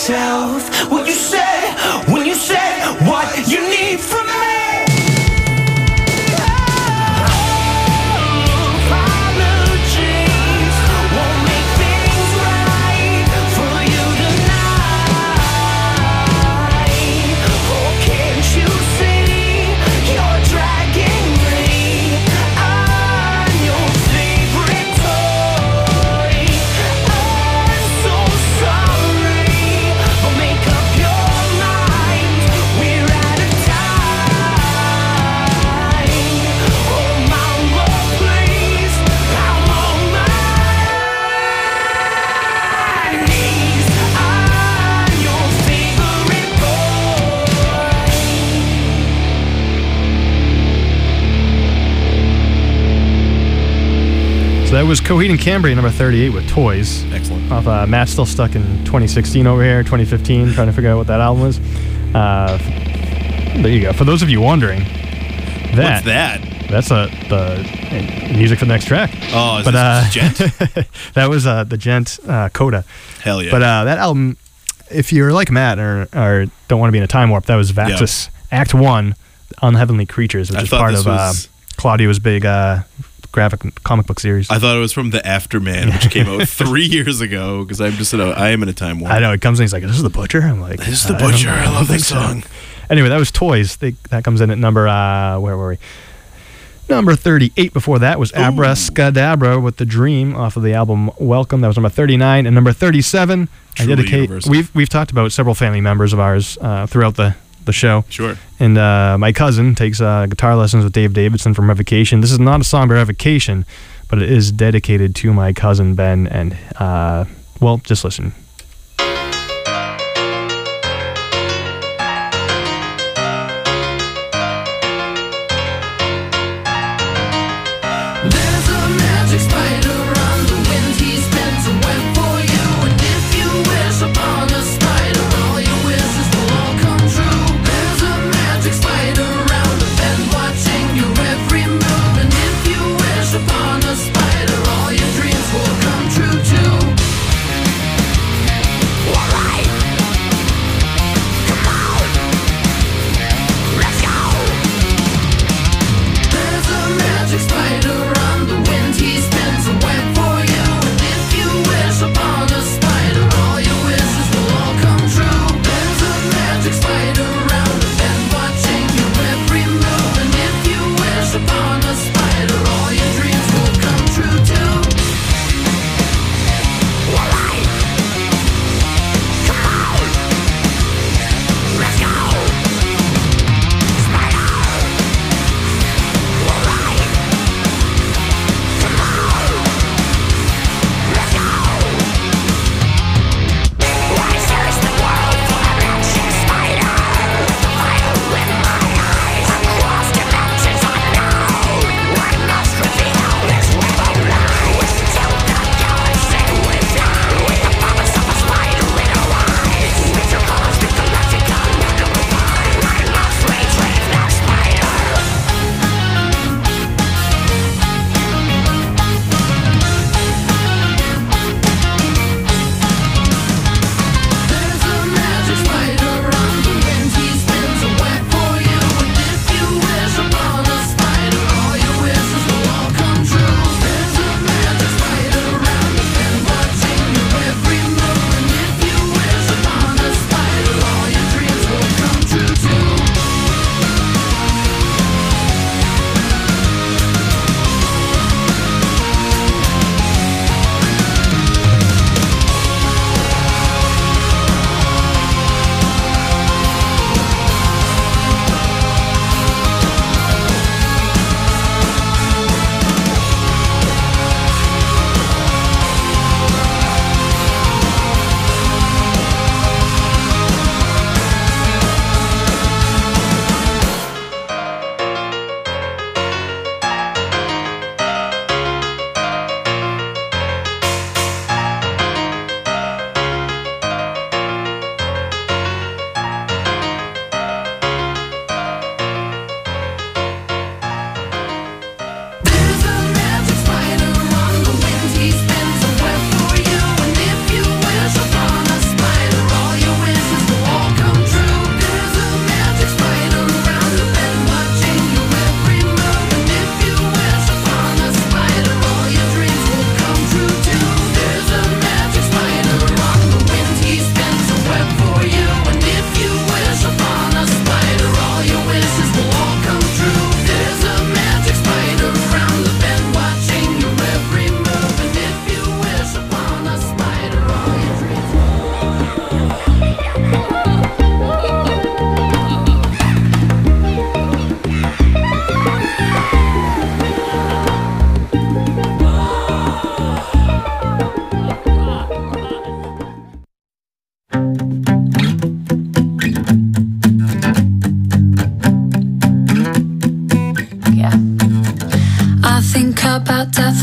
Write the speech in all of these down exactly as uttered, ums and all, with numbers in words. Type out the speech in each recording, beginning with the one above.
yourself what you said when you said what you need from me. So that was Coheed and Cambria, number thirty-eight, with Toys. Excellent. Off uh, Matt's still stuck in twenty sixteen over here, twenty fifteen, trying to figure out what that album was. Uh, there you go. For those of you wondering, that what's that? That's a the music for the next track. Oh, is but, this uh, Gent? That was uh, the Gent uh, Coda. Hell yeah. But uh, that album, if you're like Matt or, or don't want to be in a time warp, that was Vaxis yeah. Act One, Unheavenly Creatures, which I is part of was... uh, Claudio's big uh, graphic comic book series. I thought it was from The Afterman, which came out three years ago, because I'm just in a, I am in a time warp. I know, it comes in, he's like, this is The Butcher? I'm like, this is The Butcher. I, I love that song. So. Anyway, that was Toys. They, that comes in at number, uh, where were we? Number thirty-eight. Before that was Abracadabra with The Dream off of the album Welcome. That was number thirty-nine. And number thirty-seven, Truly I dedicate. Universal. We've we've talked about several family members of ours uh, throughout the, the show. Sure. And uh, my cousin takes uh, guitar lessons with Dave Davidson from Revocation. This is not a song by Revocation, but it is dedicated to my cousin Ben. And, uh, well, just listen.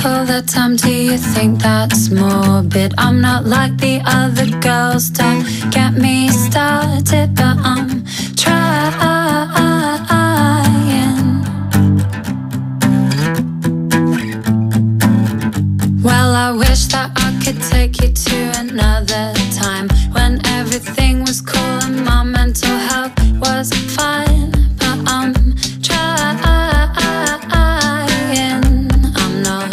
all the time, do you think that's morbid? I'm not like the other girls, don't get me started, but I'm trying. Well, I wish that I could take you to another time when everything was cool and my mental health was fine. But I'm trying, I'm not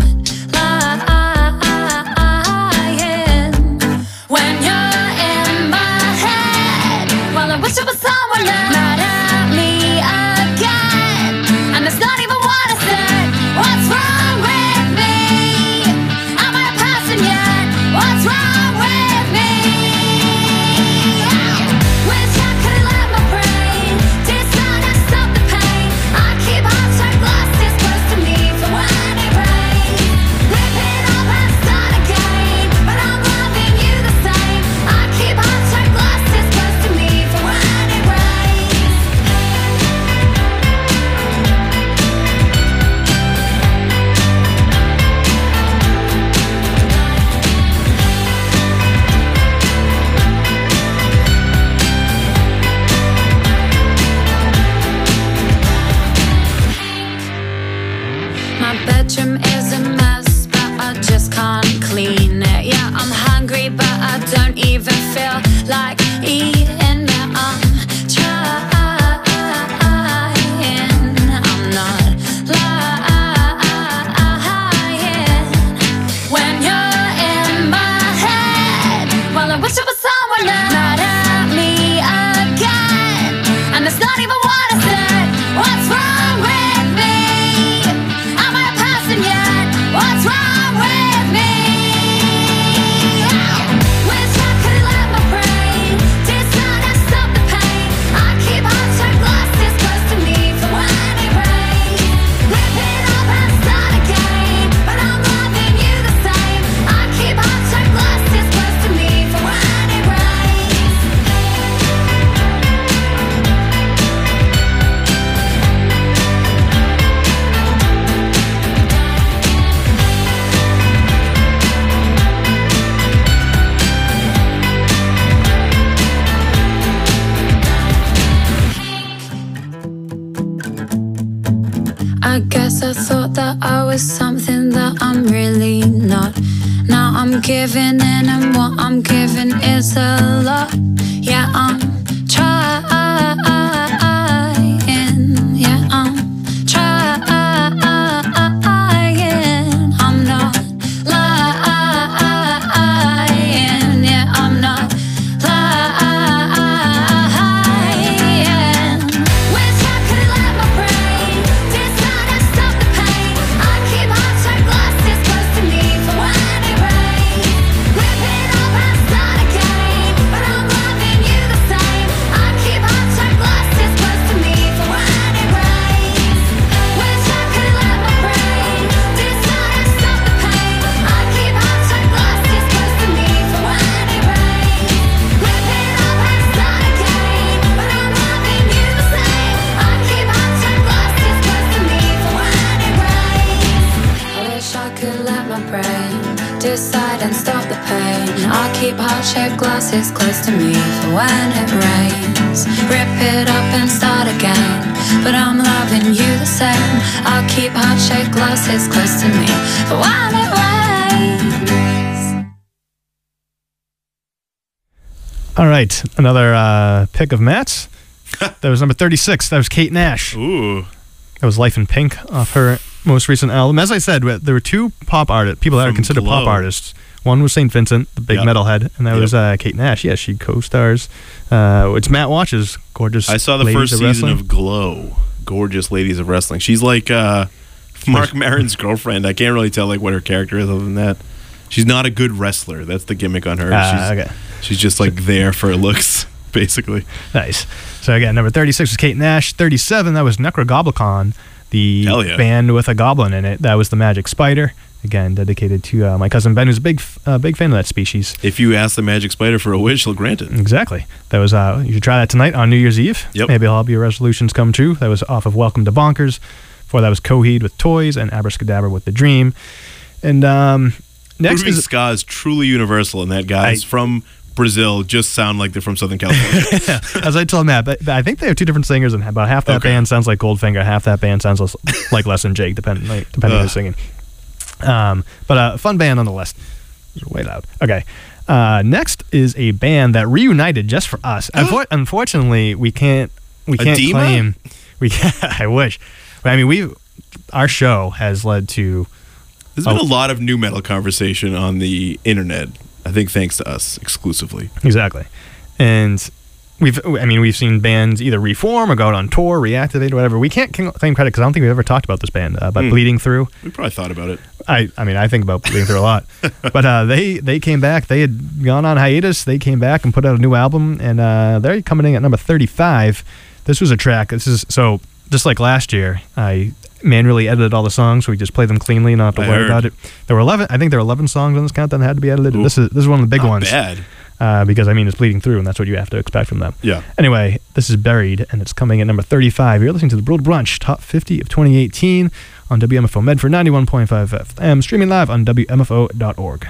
lying. When you're in my head, well, I wish it was someone else. Mad at me again, and it's not even what I said. What's wrong with me? Am I a person yet? What's wrong with me? Wish I could let my brain decide to stop the pain. I keep heart-shaped glasses close to me for when it rains. Rip it up and start again, but I'm loving you the same. I keep heart-shaped glasses close to me for when it rains. My bedroom is a mess, but I just can't clean it. Yeah, I'm hungry, but I don't even feel like eating it. I'm trying, I'm not lying. When you're in my head, well, I wish it was someone else. Mad at me again, and it's not even what I said. What's wrong with me? Am I a person yet? What's wrong with me? Wish I could let my brain decide to stop the pain. I keep heart-shaped glasses close to me for when it rains. Rip it up and start again, but I'm loving you the same. I keep heart-shaped glasses close to me for when it rains. I guess I thought that I was something that I'm really not. Now I'm giving in, and what I'm giving is a lot. Yeah, I'm trying. Yeah, I'm trying. I'm not lying. Yeah, I'm not lying. Wish I could let my brain decide to stop the pain. I keep heart-shaped glasses close to me for when it rains. Rip it up and start again, but I'm loving you the same. I keep heart-shaped glasses close to me for when it rains. Wish I could let my brain decide to stop the pain. I keep heart-shaped glasses close to me for when it rains. Rip it up and start again, but I'm loving you the same. I keep heart-shaped glasses close to me for when it rains. I wish I could let my brain decide and stop the pain. I keep heart-shaped glasses close to me for when it rains. Rip it up and start again, but I'm loving you the same. I'll keep heart-shaped glasses close to me for when it rains. All right, another uh, pick of Matt's. That was number thirty-six. That was Kate Nash. Ooh. That was Life in Pink off her most recent album. As I said, there were two pop artists, people that are From considered pop Glow. artists. One was Saint Vincent, the big Yep. metalhead, and that Yep. was uh, Kate Nash. Yeah, she co-stars. Uh, it's Matt Watch's gorgeous. I saw the Ladies first of season Wrestling. of Glow. Gorgeous Ladies of Wrestling. She's like uh, Mark Maron's girlfriend. I can't really tell like what her character is other than that. She's not a good wrestler. That's the gimmick on her. Ah, she's, okay. she's just like there for her looks, basically. Nice. So again, number thirty-six was Kate Nash. thirty-seven, that was Necrogoblicon, the Hell yeah. band with a goblin in it. That was the Magic Spider. Again, dedicated to uh, my cousin Ben, who's a big, f- uh, big fan of that species. If you ask the Magic Spider for a wish, he'll grant it. Exactly. That was. Uh, you should try that tonight on New Year's Eve. Yep. Maybe all of your resolutions come true. That was off of Welcome to Bonkers. Before that was Coheed with Toys and Abracadabra with The Dream. And um, next Groovy is ska is truly universal, and that guys I- from Brazil just sound like they're from Southern California. as I told Matt, but, but I think they have two different singers, and about half that Okay. band sounds like Goldfinger, half that band sounds less, like Les and Jake, depending like, depending on Ugh. who's singing. Um, but a uh, fun band nonetheless. It's way loud. Okay. Uh, next is a band that reunited just for us. Unfor- unfortunately, we can't we can't Edema? claim we. I wish. But, I mean, we our show has led to. There's been Oh. a lot of new metal conversation on the internet. I think thanks to us exclusively. Exactly. And we've, I mean, we've seen bands either reform or go out on tour, reactivate, or whatever. We can't claim credit because I don't think we've ever talked about this band, uh, but Hmm. Bleeding Through. We probably thought about it. I, I mean, I think about Bleeding Through a lot. But uh, they, they came back. They had gone on hiatus. They came back and put out a new album, and uh, they're coming in at number thirty-five. This was a track. This is so just like last year. I manually edited all the songs, so we just play them cleanly, not have to I worry heard. about it. There were eleven. I think there were eleven songs on this countdown that had to be edited. Ooh. This is this is one of the big Not ones. bad. Uh, because I mean it's Bleeding Through, and that's what you have to expect from them. Yeah. Anyway, this is Buried, and it's coming at number thirty-five. You're listening to the Brutal Brunch Top fifty of twenty eighteen on W M F O Medford ninety-one point five F M, streaming live on W M F O dot org.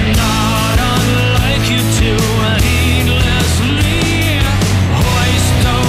Not unlike you two, needlessly hoist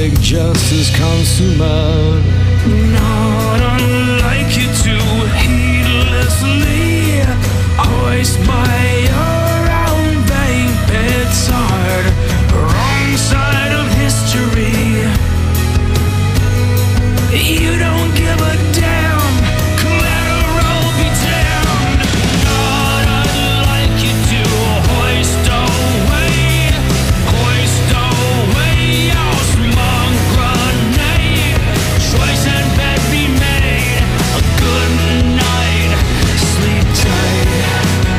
public justice consumer. Not unlike you to heedlessly hoist by your own vain petard. Wrong side of history. You don't give a damn. Collateral be damned. Not unlike you to hoist away, hoist away your smug grenade. Choice and bet be made. A good night, sleep tight.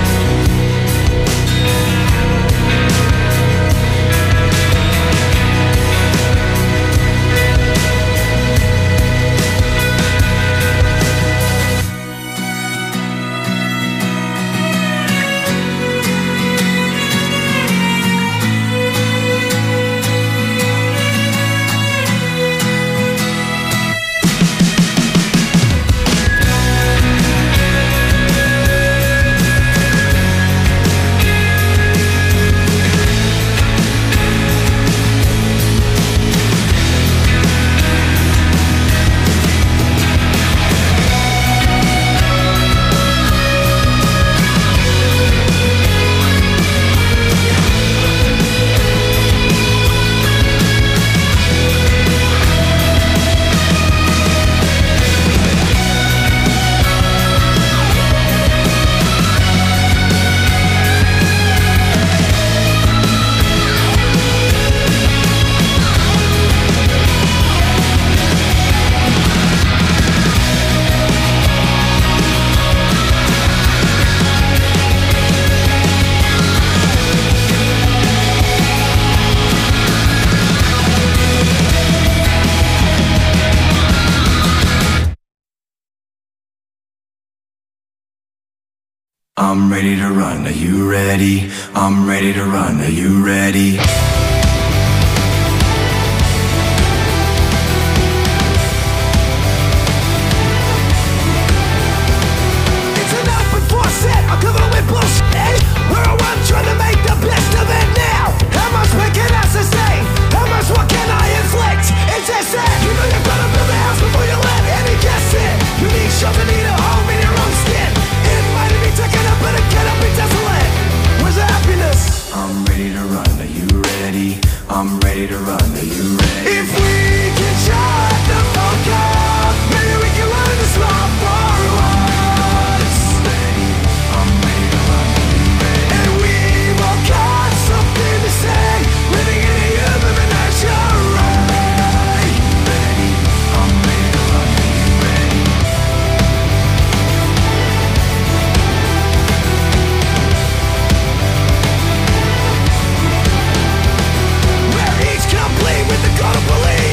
I'm ready to run, are you ready? I'm ready to run, are you ready? It's an open forset, I'm covered with bullshit. We're around trying to make the best of it now. How much pain can I sustain? How much what can I inflict? It's just that you know you've got to build a house before you let any guess in. You need shelter, need a home in your own skin. It might be taken up, but it cannot be desolate. Where's the happiness? I'm ready to run, are you ready? I'm ready to run, are you ready? If we can shut the fuck up, maybe we can learn to stop for once. Ready, I'm ready to run, are you ready? And we've all got something to say. Living in a human inertia, right? Ready, I'm ready to run, are you ready? We're each complete with the code of belief.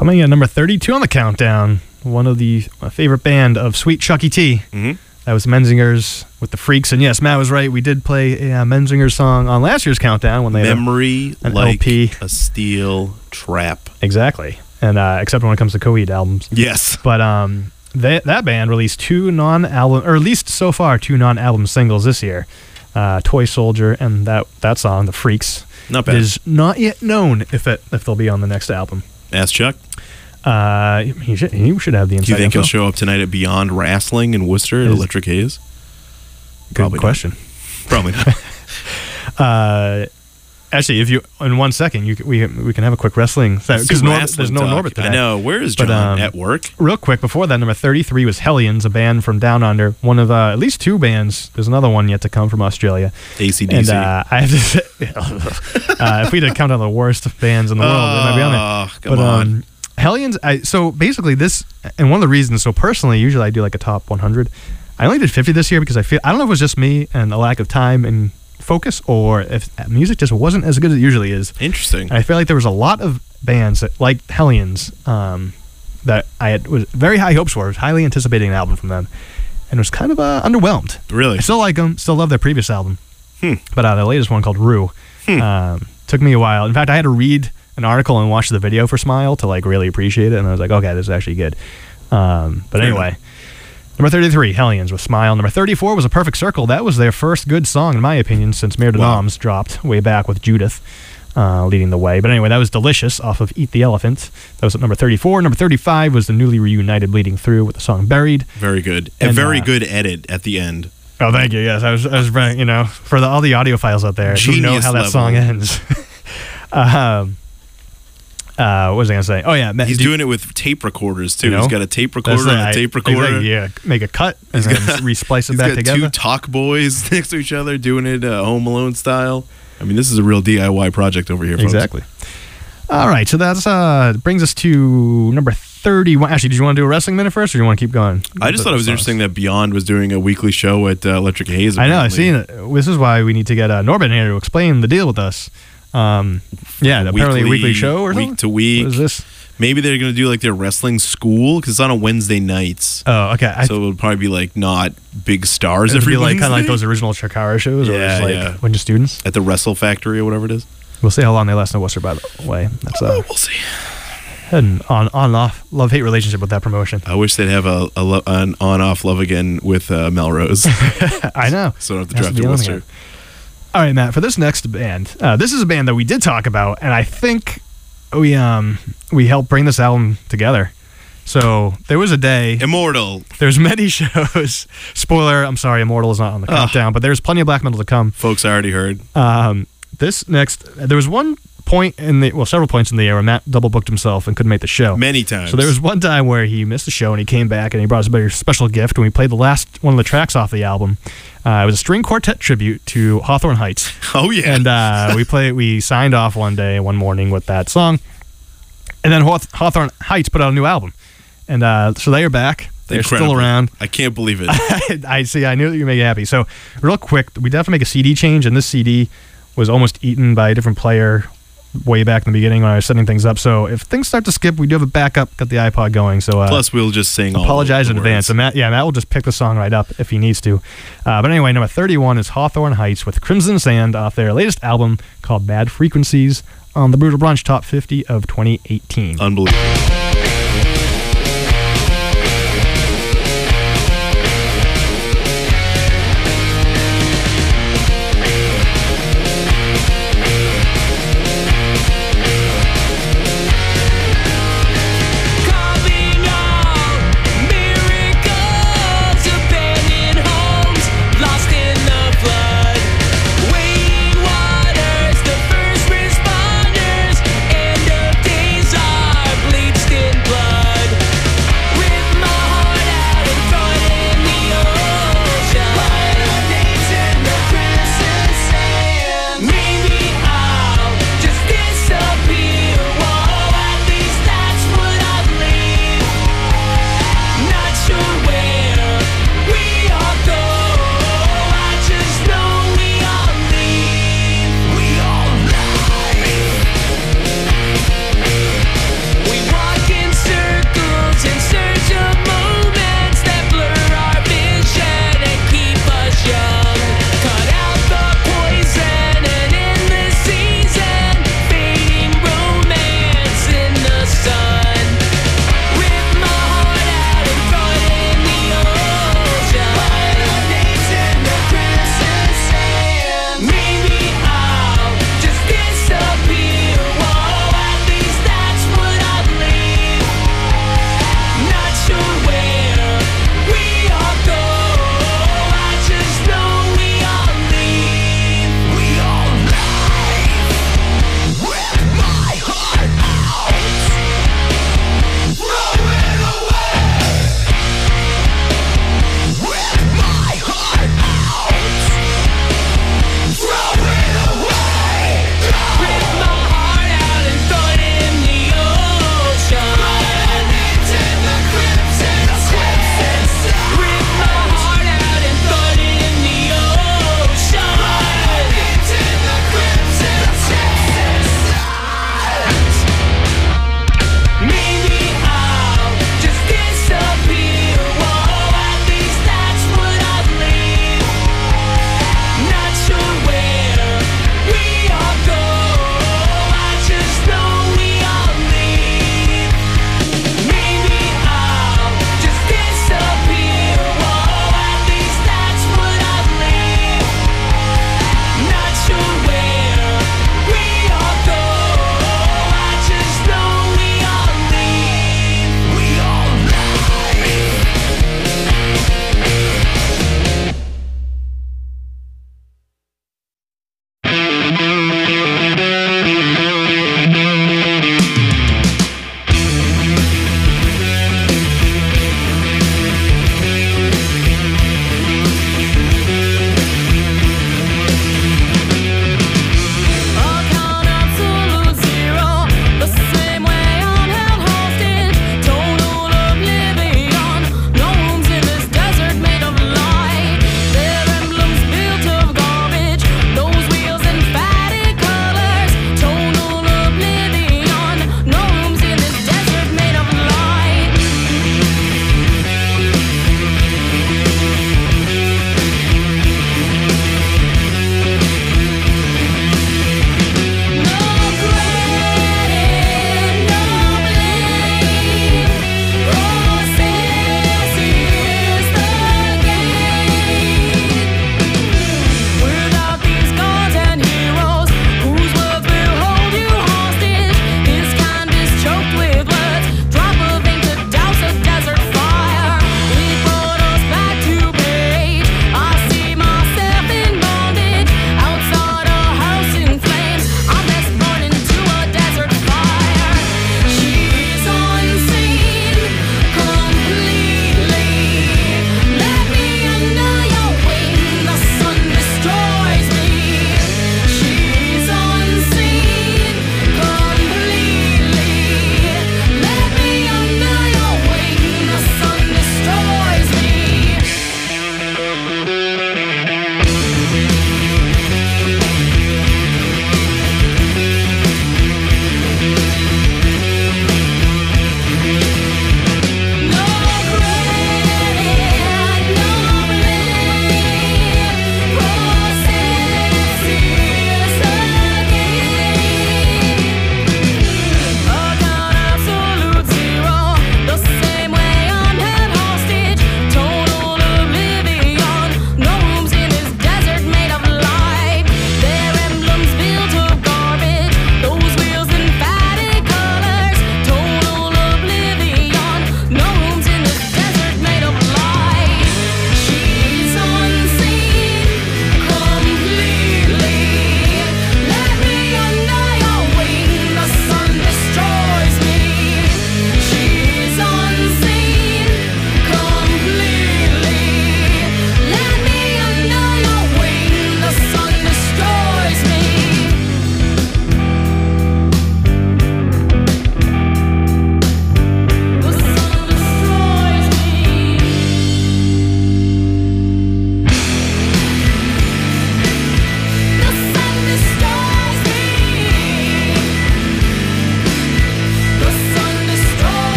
Coming in at number thirty-two on the countdown, one of the my favorite band of Sweet Chuck E. T. Mhm. That was Menzingers with the Freaks. And yes, Matt was right. We did play a uh, Menzingers song on last year's countdown when they had a- Memory an like L P. a steel trap. exactly. And uh, except when it comes to Coheed albums. Yes. But um, they, that band released two non-album, or at least so far, two non-album singles this year. Uh, Toy Soldier and that that song, The Freaks. Not It bad. is not yet known if it if they'll be on the next album. Ask Chuck. Uh, he should he should have the Do inside you think info. he'll show up tonight at Beyond Wrestling in Worcester at Is- Electric Haze? Good Probably not. question. Probably not. Uh, actually, if you in one second, you c- we we can have a quick wrestling Let's because do Nor- wrestling there's no talk. Norbert today. I know. Where is But, John? um, At work? Real quick, before that, number thirty-three was Hellions, a band from Down Under. One of uh, at least two bands. There's another one yet to come from Australia. A C D And C. uh, I have to say, uh, if we had to count on the worst bands in the world, it might be on there. Oh, come But on. um, Hellions, I, so basically this, and one of the reasons, so personally, usually I do like a top one hundred. I only did fifty this year because I feel, I don't know if it was just me and a lack of time and focus, or if music just wasn't as good as it usually is. Interesting. And I feel like there was a lot of bands that, like Hellions, um, that I had was very high hopes for. I was highly anticipating an album from them, and was kind of uh, underwhelmed. Really? I still like them, still love their previous album, Hmm. but uh, the latest one called Rue Hmm. um, took me a while. In fact, I had to read an article and watch the video for Smile to like really appreciate it, and I was like, okay, this is actually good. Um, but Fair anyway. Number thirty-three, Hellions with Smile. Number thirty-four was A Perfect Circle. That was their first good song, in my opinion, since Mir de Wow. Noms dropped way back with Judith uh, leading the way. But anyway, that was Delicious off of Eat the Elephant. That was at number thirty-four. Number thirty-five was the newly reunited Bleeding Through with the song Buried. Very good. A And, very uh, good edit at the end. Oh, thank you. Yes, I was, I was, very- you know, for the, all the audiophles out there who know Genius how that level. song ends. um, uh, what was I going to say? Oh, yeah. Matt, He's do- doing it with tape recorders too. You know? He's got a tape that's recorder the- and a I- tape recorder. exactly, yeah, make a cut and then resplice it He's back got together. two talk boys next to each other doing it uh, Home Alone style. I mean, this is a real D I Y project over here, folks. Exactly. All right, so that's uh brings us to number thirty-one. Actually, did you want to do a wrestling minute first, or do you want to keep going? I just thought it was interesting that Beyond was doing a weekly show at uh, Electric Haze. I know. I've apparently. seen it. This is why we need to get uh, Norbert here to explain the deal with us. Um, yeah, apparently a weekly show or week something? to week. What is this? Maybe they're going to do like their wrestling school because it's on a Wednesday nights. Oh, okay. I, so it would probably be like not big stars it'd every be like kind of like Wednesday. those original Chikara shows, or Yeah, just like yeah. a bunch of students. at the Wrestle Factory or whatever it is. We'll see how long they last in Worcester. By the way, that's uh, Oh, we'll see. an on on off love hate relationship with that promotion. I wish they'd have a, a lo- an on-off love again with uh, Melrose, I know. so I don't have to Has drive be to on Worcester. again. All right, Matt. For this next band, uh, this is a band that we did talk about, and I think we um we helped bring this album together. So there was a day. Immortal. There's many shows. Spoiler: I'm sorry, Immortal is not on the Ugh. countdown, but there's plenty of black metal to come. Folks, I already heard. Um, this next, there was one point in the well, several points in the year where Matt double booked himself and couldn't make the show. Many times. So there was one time where he missed the show and he came back and he brought us a very special gift when we played the last one of the tracks off the album. Uh, it was a string quartet tribute to Hawthorne Heights, Oh, yeah. and uh, we played. We signed off one day, one morning, with that song, and then Hawth- Hawthorne Heights put out a new album, and uh, so they are back. They're Incredible. still around. I can't believe it. I see. I knew that you make you happy. So, real quick, we definitely make a C D change, and this C D was almost eaten by a different player way back in the beginning when I was setting things up. So, if things start to skip, we do have a backup. Got the iPod going. So, uh, Plus, we'll just sing all apologize the in advance. words. And Matt, yeah, Matt will just pick the song right up if he needs to. Uh, but anyway, number thirty-one is Hawthorne Heights with Crimson Sand off their latest album called Bad Frequencies on the Brutal Brunch Top fifty of twenty eighteen. Unbelievable. Calling all miracles, abandoned homes, lost in the flood. Waiting waters, the first responders, end of days are bleed still.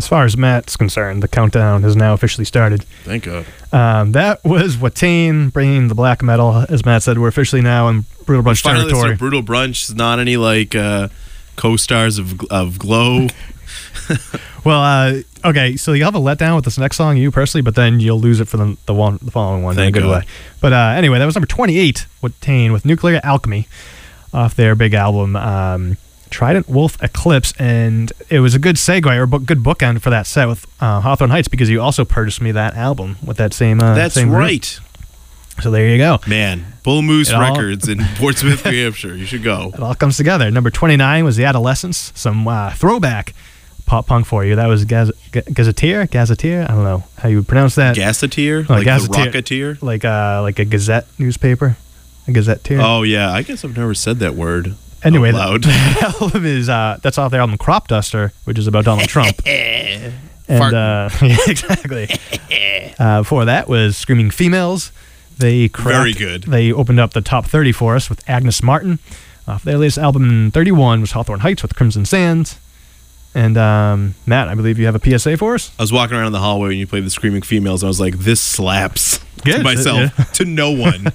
as far as Matt's concerned, the countdown has now officially started. Thank God. Um, that was Watain bringing the black metal. As Matt said, we're officially now in Brutal Brunch Finally, territory. so Brutal Brunch is not any like uh, co-stars of of Glow. Well, uh, okay, so you'll have a letdown with this next song, you personally, but then you'll lose it for the the one, the following one Thank in a good God. way. But uh, anyway, that was number twenty-eight, Watain with Nuclear Alchemy off their big album, um, Trident Wolf Eclipse, and it was a good segue or book, good bookend for that set with uh, Hawthorne Heights because you also purchased me that album with that same. Uh, That's same group. right, So there you go. man. Bull Moose It all- Records in Portsmouth, New Hampshire. You should go. It all comes together. Number twenty-nine was The Adolescents, some uh, throwback pop punk for you. That was Gaz- G- Gazetteer, Gazetteer. I don't know how you would pronounce that. Gazetteer, Oh, like Gazetteer. the Rocketeer. like uh, like a Gazette newspaper, a Gazetteer. Oh yeah, I guess I've never said that word. Anyway, out loud. that album is uh, that's off their album Crop Duster, which is about Donald Trump. and uh, yeah, exactly. uh, before that was Screaming Females. They cracked, Very good. They opened up the top thirty for us with Agnes Martin. Off their latest album, thirty-one, was Hawthorne Heights with Crimson Sands. And um, Matt, I believe you have a P S A for us. I was walking around in the hallway and you played the Screaming Females, and I was like, "This slaps." Good, to myself, yeah. to no one.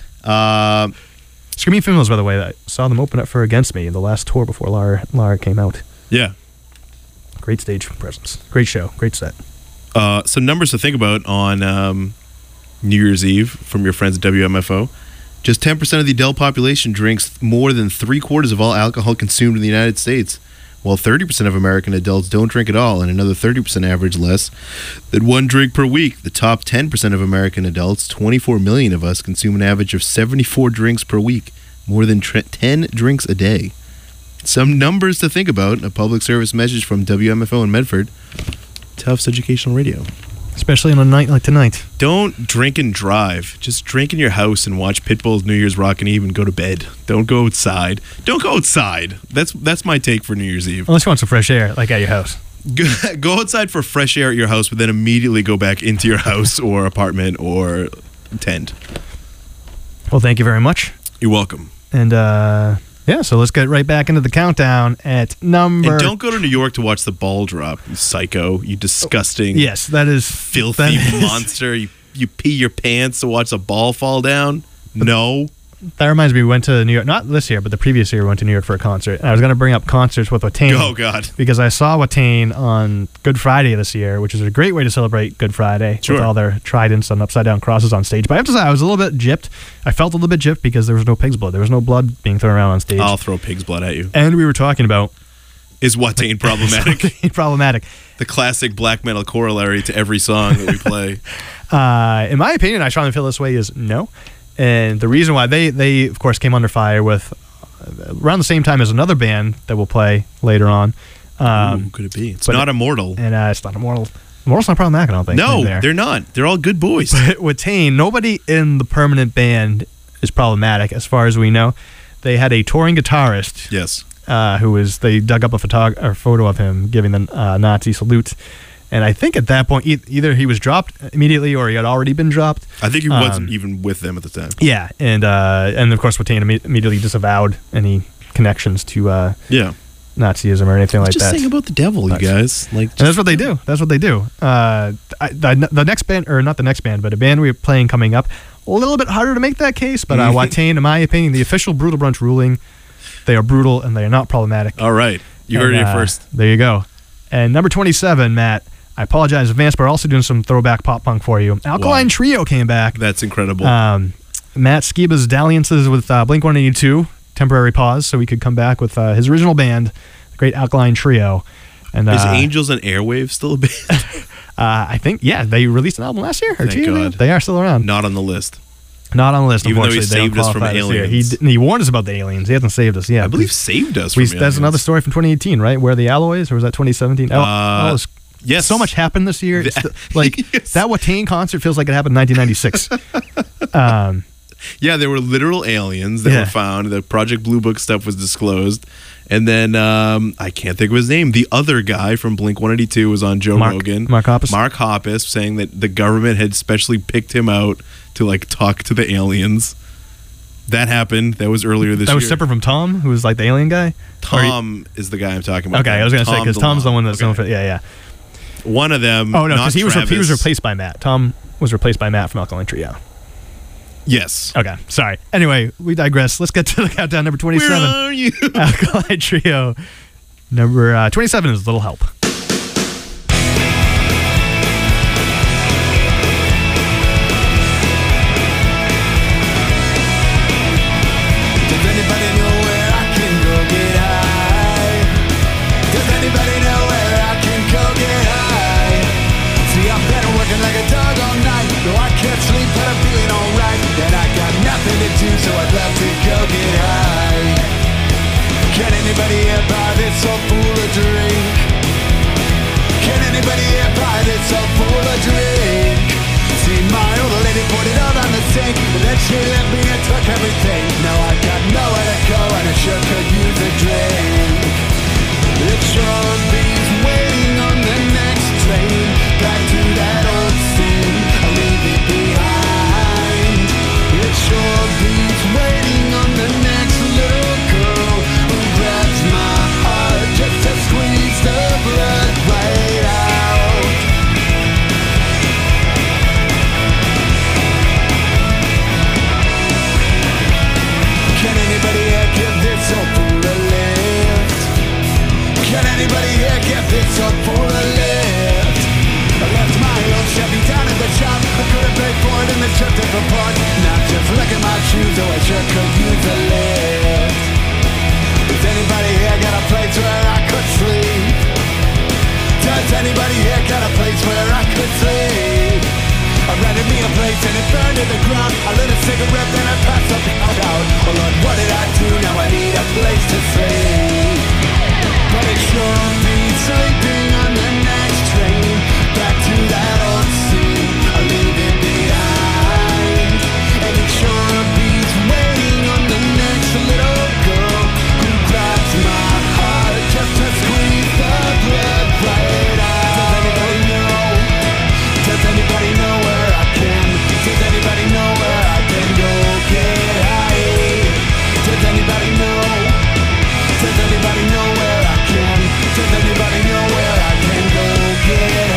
uh, Screaming Females, by the way, I saw them open up for Against Me in the last tour before Lara, Lara came out. yeah. Great stage presence. Great show. Great set. Uh, some numbers to think about on um, New Year's Eve from your friends at W M F O. Just ten percent of the adult population drinks more than three quarters of all alcohol consumed in the United States, while thirty percent of American adults don't drink at all, and another thirty percent average less than one drink per week. The top ten percent of American adults, twenty-four million of us, consume an average of seventy-four drinks per week, more than tre- ten drinks a day. Some numbers to think about. A public service message from W M F O in Medford. Tufts Educational Radio. Especially on a night like tonight. Don't drink and drive. Just drink in your house and watch Pitbull's New Year's Rockin' Eve and go to bed. Don't go outside. Don't go outside. That's that's my take for New Year's Eve. Unless you want some fresh air, like at your house. Go, go outside for fresh air at your house, but then immediately go back into your house or apartment or tent. Well, thank you very much. You're welcome. And uh, yeah, so let's get right back into the countdown at number. And don't go to New York to watch the ball drop, you psycho. You disgusting, Yes, that is filthy that is- monster. You, you pee your pants to watch a ball fall down? No. That reminds me, we went to New York, not this year, but the previous year, we went to New York for a concert. And I was going to bring up concerts with Watain. Oh, God. Because I saw Watain on Good Friday this year, which is a great way to celebrate Good Friday Sure. with all their tridents and upside down crosses on stage. But I have to say, I was a little bit gypped. I felt a little bit gypped because there was no pig's blood. There was no blood being thrown around on stage. I'll throw pig's blood at you. And we were talking about Is Watain problematic? problematic. The classic black metal corollary to every song that we play. Uh, in my opinion, I strongly feel this way is no. And the reason why they, they of course, came under fire with uh, around the same time as another band that will play later on. Um, Who could it be? It's but not it- Immortal. and uh, it's not Immortal. Immortal's not problematic, I don't think. No, there. they're not. They're all good boys. But with Watain, nobody in the permanent band is problematic as far as we know. They had a touring guitarist Yes. uh, who was, they dug up a, photog- or photo of him giving the uh, Nazi salute. And I think at that point, e- either he was dropped immediately or he had already been dropped. I think he Um, wasn't even with them at the time. Yeah, and uh, and of course, Watain imme- immediately disavowed any connections to uh, Yeah. Nazism or anything like Just that. sing about the devil, you Nice. guys. Like, And that's what they do. That's what they do. Uh, I, the, the next band, or not the next band, but a band we're playing coming up, a little bit harder to make that case, but uh, Watain, in my opinion, the official Brutal Brunch ruling, they are brutal and they are not problematic. all right. You heard And, it here uh, first. There you go. And number twenty-seven, Matt, I apologize in advance, but we're also doing some throwback pop punk for you. Alkaline Wow. Trio came back. That's incredible. Um, Matt Skiba's dalliances with uh, Blink one eighty-two, temporary pause, so we could come back with uh, his original band, the Great Alkaline Trio. And uh, Is Angels and Airwaves still a band? uh, I think, yeah, they released an album last year or Thank two years ago. God. They are still around. Not on the list. Not on the list, Even though he unfortunately. They don't saved us from qualify this year. He, aliens. d- he warned us about the aliens. He hasn't saved us yet. I believe saved us from we, that's aliens. another story from twenty eighteen, right? Where are the alloys, or was that twenty seventeen? Oh, Uh, oh, it's- yes. so much happened this year. It's The- the- like Yes. that Watain concert feels like it happened in nineteen ninety-six. um, Yeah, there were literal aliens that Yeah. were found. The Project Blue Book stuff was disclosed. And then, um, I can't think of his name. The other guy from Blink one eighty-two was on Joe Mark- Rogan. Mark Hoppus? Mark Hoppus saying that the government had specially picked him out to, like, talk to the aliens. That happened. That was earlier this that year. was separate from Tom, who was like the alien guy. Or he- Tom is the guy I'm talking about. Okay, I was gonna say Tom because Tom's the DeLonge. one that's Okay. known for yeah, yeah. One of them. Oh no, not because he was re- he was Travis. replaced by Matt. Tom was replaced by Matt from Alkaline Trio. Yes. Okay, sorry. Anyway, we digress. Let's get to the countdown. Number Where twenty-seven, are you? Alkaline Trio. Number uh, twenty-seven is Little Help. Does anybody know where I can go get high? Does anybody know where I can go get high? See, I've been working like a dog all night. Though I can't sleep, but I'm feeling alright. And I got nothing to do, so I'd love to go get high. Can anybody here buy this so full of drink? Can anybody here buy this so full of drink? See, my old lady poured it all on the sink, and then she left me and took everything. Now I got nowhere to go, and I sure could use a drink. It sure beats waiting on the next train back to that old scene. I leave it behind. It sure beats waiting on the next little girl who grabs my heart just to squeeze the blood right out. Can anybody here give this so full a lift? Can anybody here give this so full a lift? I left my old Chevy down at the shop. I could have paid for it in the trip to apart. Now just look at my shoes, oh I sure could use a lift. Does anybody here got a place where I could sleep? Does anybody here got a place where I could sleep? I rented me a place and it burned to the ground. I lit a cigarette, then I passed up out out. Oh Lord, what did I do? Now I need a place to sleep. But it sure beats sleeping on the next train back to that old scene. I leave it behind. And it sure beats waiting on the next little girl who grabs my heart just to squeeze the blood right out. Does anybody know? Does anybody know where I can? Does anybody know where I can go get high? Does anybody know? Does anybody know where I can? Does anybody know where I can go get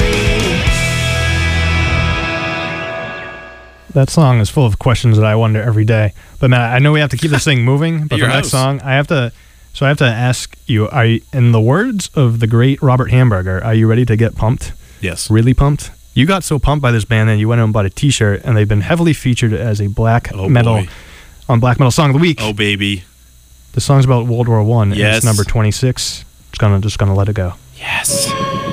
high? That song is full of questions that I wonder every day. But Matt, I know we have to keep this thing moving. But Your the next house. song, I have to. So I have to ask you: Are you, in the words of the great Robert Hamburger, are you ready to get pumped? Yes. Really pumped? You got so pumped by this band that you went out and bought a T-shirt, and they've been heavily featured as a black Oh, metal boy. on Black Metal Song of the Week. Oh baby. The song's about World War One. and Yes. It's number twenty-six. Just gonna just gonna let it go. Yes.